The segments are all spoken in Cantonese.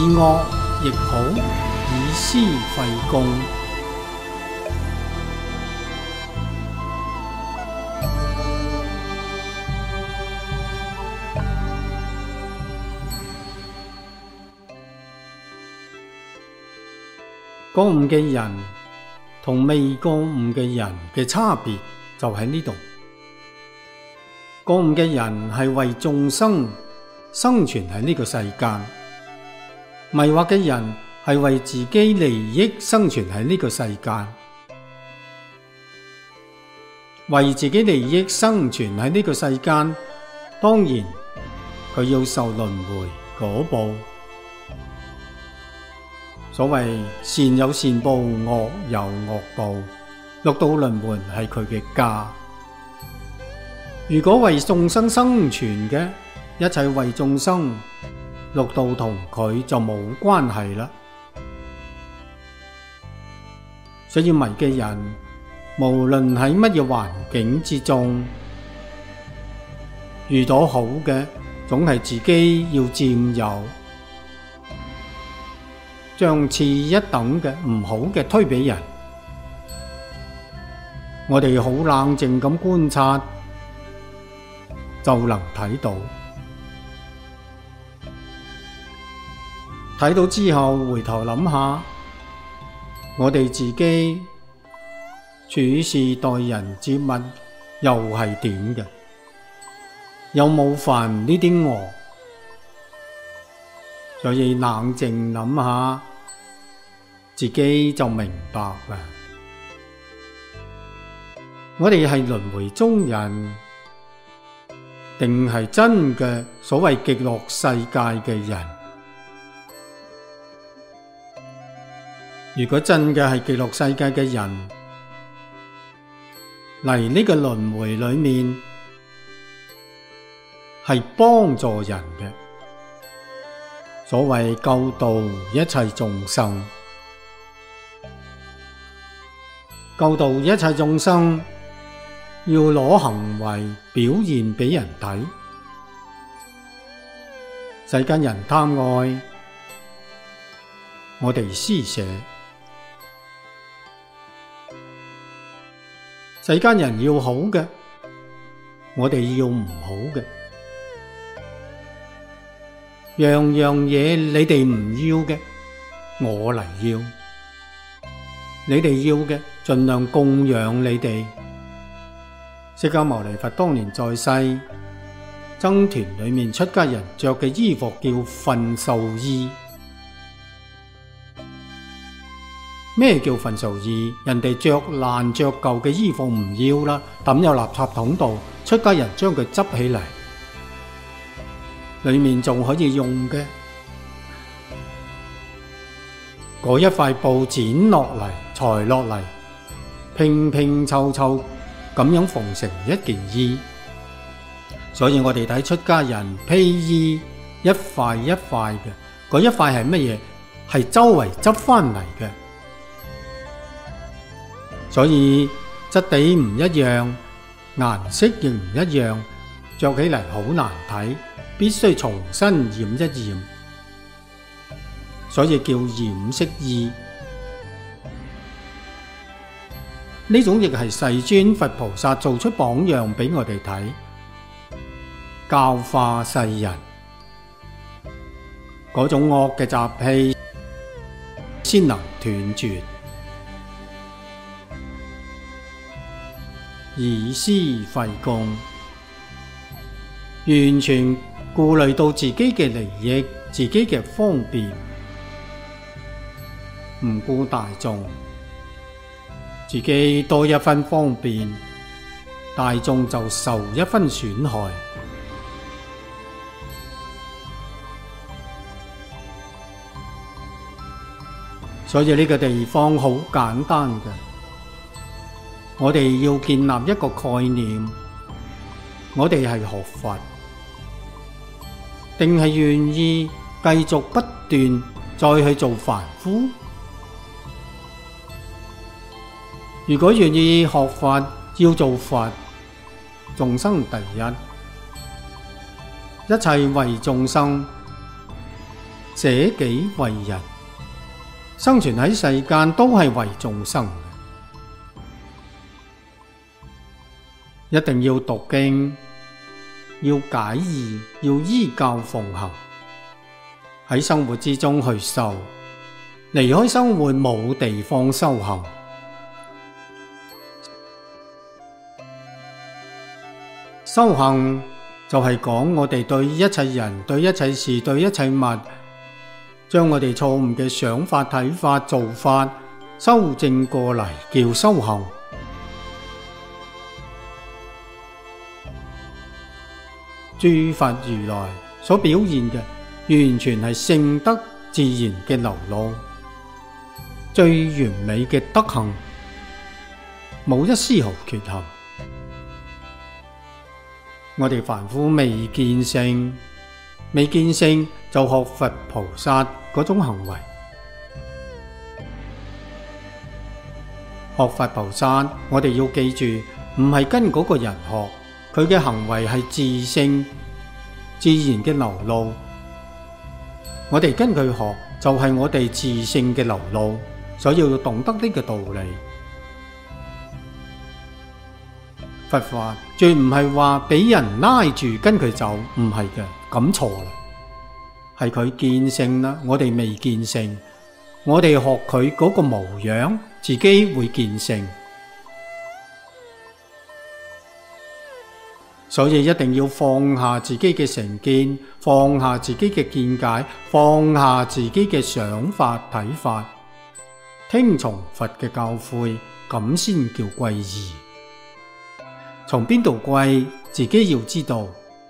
惡亦好，以斯廢公。覺悟嘅人同未覺悟嘅人嘅差別就喺呢度。覺悟嘅人係為眾生生存喺呢個世間，迷惑嘅人係為自己利益生存喺呢個世間。為自己利益生存喺呢個世間，當然佢要受輪迴果報。所謂善有善報，惡有惡報，六道輪迴係佢嘅家。如果為眾生生存嘅，一切為眾生，六道同佢就冇關係啦。所以迷嘅人，無論喺乜嘢環境之中，遇到好嘅，總係自己要佔有，將次一等嘅唔好嘅推俾人。我哋好冷靜咁觀察，就能睇到。睇到之後，回頭諗下，我哋自己處事待人接物又係點嘅？有冇犯呢啲惡？所以冷靜諗下，自己就明白啦。我哋係輪迴中人，定係真嘅所謂極樂世界嘅人？如果真嘅係極樂世界嘅人，嚟呢個輪迴裏面係幫助人嘅。所謂救度一切眾生，救度一切眾生要攞行為表現俾人睇。世間人貪愛，我哋施捨；世間人要好嘅，我哋要唔好嘅。樣樣嘢你哋唔要嘅，我嚟要；你哋要嘅，盡量供養你哋。釋迦牟尼佛當年在世，僧團裏面出家人着嘅衣服叫糞帚衣。咩叫糞帚衣？人哋着爛着舊嘅衣服唔要啦，抌入垃圾桶度，出家人將佢執起嚟，裏面仲可以用嘅嗰一塊布剪落嚟、裁落嚟，拼拼湊湊咁樣縫成一件衣。所以我哋睇出家人披衣一塊一塊嘅，嗰一塊係乜嘢？係周圍執翻嚟嘅。所以質地唔一樣，顏色亦唔一樣，着起嚟好難睇，必須重新染一染，所以叫染色衣。呢種亦係世尊佛菩薩做出榜樣俾我哋睇，教化世人。嗰種惡嘅習氣先能斷絕，以斯廢公，完全顧慮到自己嘅利益、自己嘅方便，唔顧大眾，自己多一分方便，大眾就受一分損害。所以呢個地方好簡單嘅，我哋要建立一個概念，我哋係學佛，定係願意繼續不斷再去做凡夫？如果願意學佛，要做佛，眾生第一，一切為眾生， 捨己為人，生存喺世間都係為眾生嘅，一定要讀經，要解義，要依教奉行，喺生活之中去修，離開生活冇地方修行。修行就係講我哋對一切人、對一切事、對一切物，將我哋錯誤嘅想法、睇法、做法修正過嚟，叫修行。諸佛如來所表現嘅，完全係聖德自然嘅流露，最完美嘅德行，冇一絲毫缺陷。我哋凡夫未見性，未見性就學佛菩薩嗰種行為。學佛菩薩，我哋要記住，唔係跟嗰個人學，佢嘅行為係自性自然嘅流露。我哋跟佢學，就係我哋自性嘅流露，所以要懂得呢個道理。佛法絕唔係話俾人拉住跟佢走，唔係嘅，咁錯啦。係佢見性啦，我哋未見性，我哋學佢嗰個模樣，自己會見性。所以一定要放下自己嘅成見，放下自己嘅見解，放下自己嘅想法睇法，聽從佛嘅教誨，咁先叫歸依。從邊度歸，自己要知道。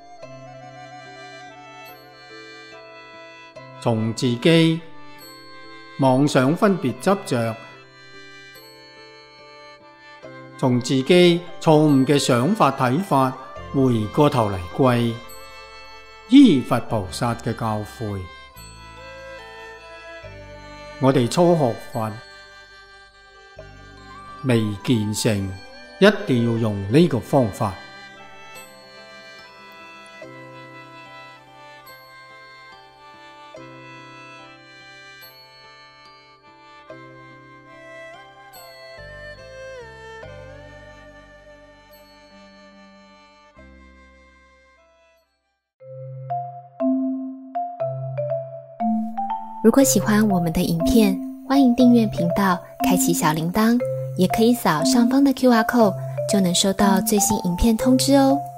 從自己妄想分別執着，從自己錯誤嘅想法睇法，回過頭嚟歸依佛菩薩嘅教誨。我哋初學佛，未見性，一定要用呢個方法。 如果喜欢我们的影片，欢迎订阅频道，开启小铃铛，也可以扫上方的 QR code，就能收到最新影片通知哦。